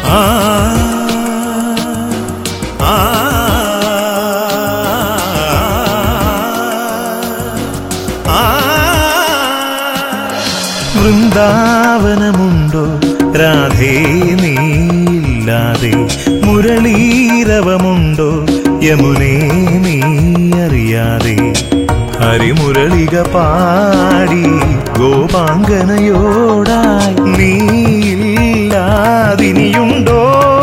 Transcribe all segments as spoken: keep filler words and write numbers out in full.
ആ ആ വൃന്ദാവനമുണ്ടോ രാധേ നീയില്ലാതെ, മുരളീരവമുണ്ടോ യമുനേ നീ അറിയാതെ, ഹരിമുരളിക പാടി ഗോപാംഗനയോടായി നീയില്ലാതിനിയുണ്ടോ?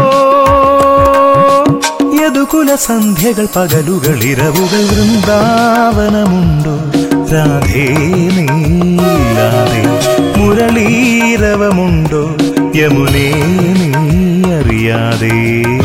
യദുകുല സന്ധ്യകൾ പകലുകൾ ഇരവുകൾ വൃന്ദാവനമുണ്ടോ രാധേ നീയില്ലാതെ, മുരളീരവമുണ്ടോ യമുനേ നീ അറിയാതെ.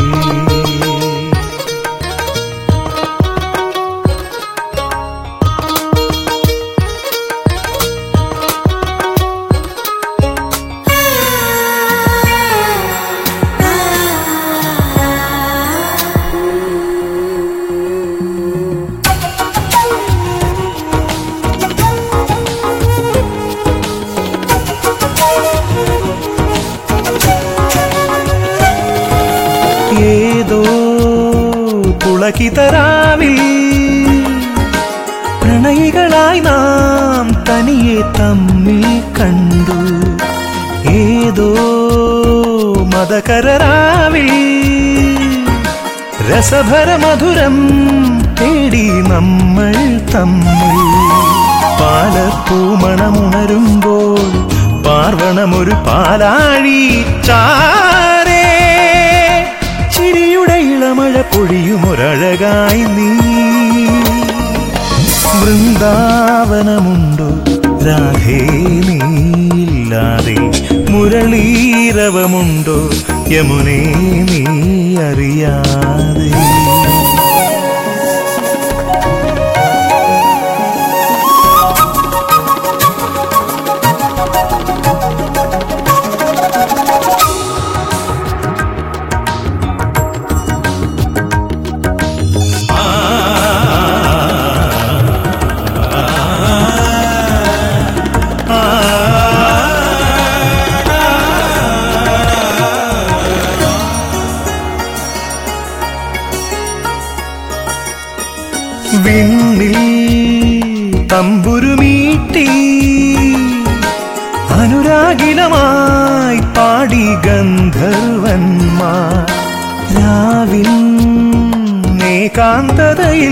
ഏതോ പുളകിതരാവിൽ പ്രണയികളായി നാം തനിയെ തമ്മിൽ കണ്ടു. ഏതോ മദകരരാവിൽ രസഭര മധുരം തേടി നമ്മൾ തമ്മിൽ. പാലപ്പൂമണമുണരുമ്പോൾ പാർവണമൊരു പാലാഴി ചാരേ, ചിരിയുടെ ഇളമഴ പൊഴിയുമൊരഴകായി നീ. വൃന്ദാവനമുണ്ടോ രാധേ നീയില്ലാതെ, മുരളീരവമുണ്ടോ യമുനേ നീ അറിയാതെ. വിണ്ണിൽ തമ്പുരുമീട്ടി അനുരാഗിലമായി പാടി ഗന്ധർവന്മാർ. രാവിൻ ഏകാന്തതയിൽ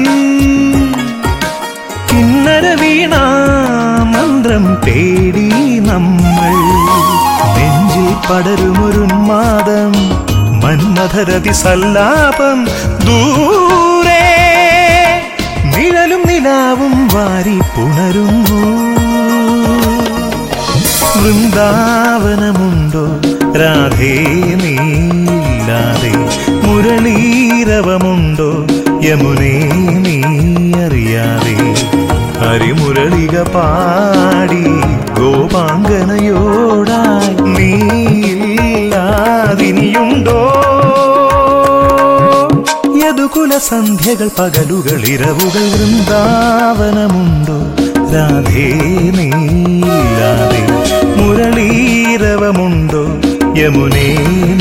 കിന്നര വീണാ മന്ത്രം തേടി നമ്മൾ. നെഞ്ചിൽ പടരുമൊരുന്മാദം മന്മഥരതി സല്ലാപം. ദൂരെ നിഴലും നിലാവും വാരി പുണരുന്നു. വൃന്ദാവനമുണ്ടോ രാധേ നീയില്ലാതെ, മുരളീരവമുണ്ടോ യമുനേ നീ അറിയാതെ, ഹരിമുരളിക പാടി ഗോപാംഗനയോടായി നീയില്ലാതിനിയുണ്ടോ? യദുകുല സന്ധ്യകൾ പകലുകൾ ഇരവുകൾ വൃന്ദാവനമുണ്ടോ രാധേ നീയില്ലാതെ, മുരളീരവമുണ്ടോ യമുനേ